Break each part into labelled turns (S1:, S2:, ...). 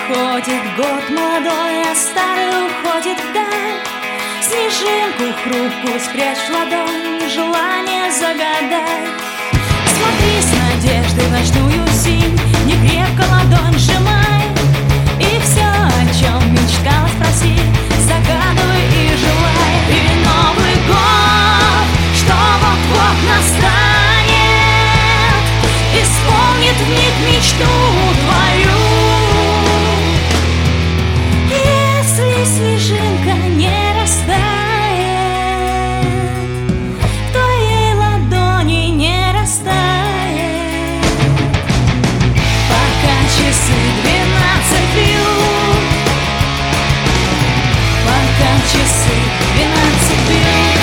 S1: приходит год молодой, а старый уходит вдаль. Снежинку хрупкую спрячь в ладонь, желание загадай. Смотри с надеждой в ночную синь, не крепко ладонь сжимай. И все, о чем мечтала, спроси, загадывай и желай. И Новый год, что вот-вот настанет, исполнит вмиг мечту твою. Если снежинка не растает, в твоей ладони не растает. Пока часы 12 бьют, пока часы 12 бьют.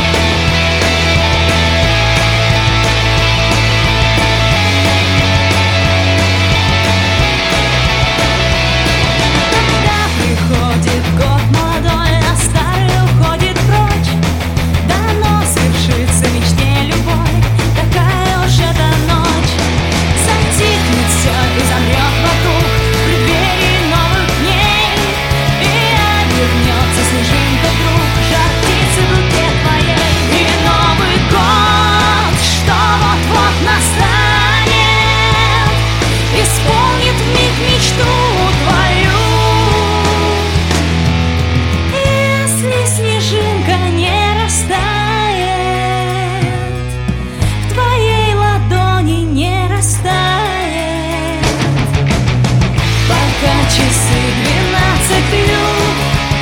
S1: Часы 12 бьют,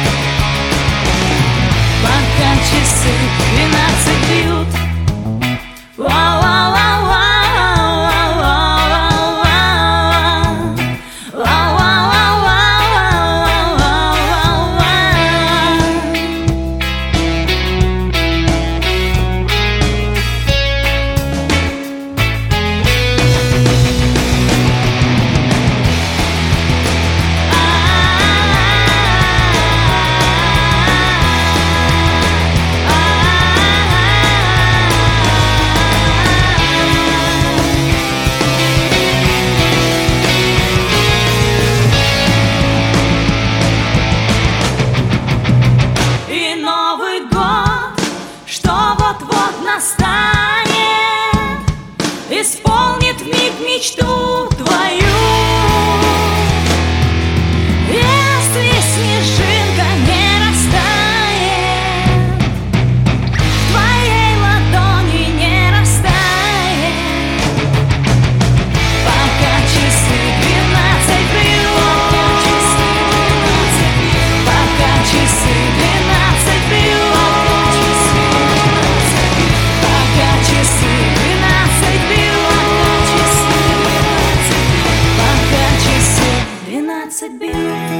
S1: пока часы 12 бьют. Настанет, исполнит вмиг мечту твою. Если снежинка не растает, в твоей ладони не растает. Пока часы 12 бьют, пока часы 12 бьют. Часы 12 бьют, пока часы 12 бьют.